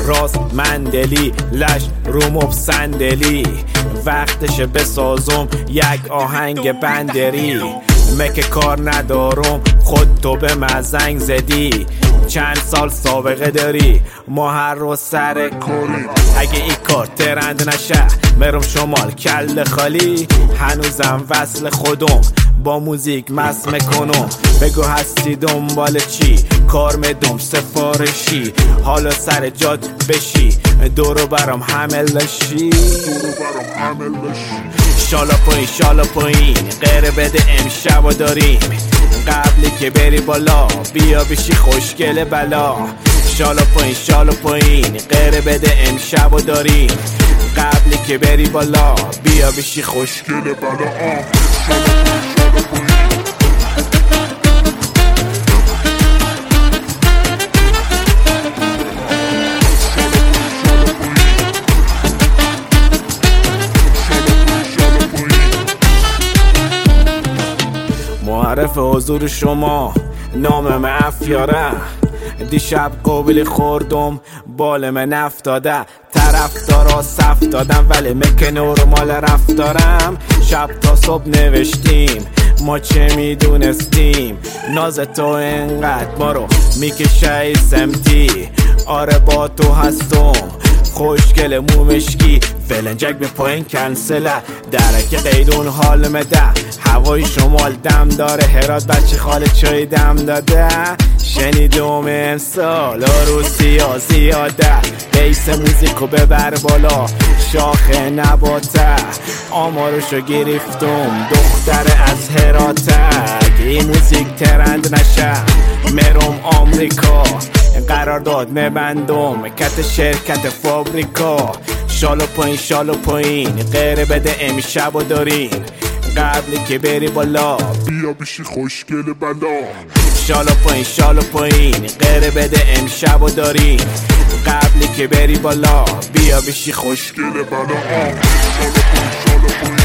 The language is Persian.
راست مندلی لش روموب صندلی وقتشه بسازم یک آهنگ بندری مکه کار ندارم خود تو به من زنگ زدی چند سال سابقه داری ما هر روز سر کاری اگه این کار ترند نشه برم شمال کل خالی هنوزم وصل خودم با موزیک مست میکنم بگو هستی دنبال چی کار میدم سفارشی حالا سر جاد بشی دورو برام حمل لشی شالا پایین غیر بده امشبا داریم قبلی که بری بالا بیا بشی خوشگل بلا شالا پایین غیر بده امشبا داریم قبلی که بری بالا بیا بشی خوشگل بلا معرف حضور شما نام من افیاره دیشب قابل خوردم بال من افتاده طرفدارا صف دادم ولی مکنور مال رفتارم شب تا صبح نوشتیم ما چه میدونستیم ناز تو انقدر ما رو میکشه سمتی آره با تو هستم خوشگل مومشکی فلنجک به پایین کنسله درک قیدون حال مده هوای شمال دم داره هرات بچه خاله چای دم داده شنیدم امسال روسی ها زیاده بیس موزیکو ببر بالا شاخ نباته آمارشو گرفتم دختر از هراتک این موزیک ترند نشه مرم آمریکا قرارداد میبندم کت شرکت فابریکا شالا پایین غیر بده امشبا داریم قبلی که بری بالا بیا بشی خوشگل بلا شالا پایین غیر بده امشبا داریم قبلی که بری بالا بیا بشی خوشگل بلا شالا پایین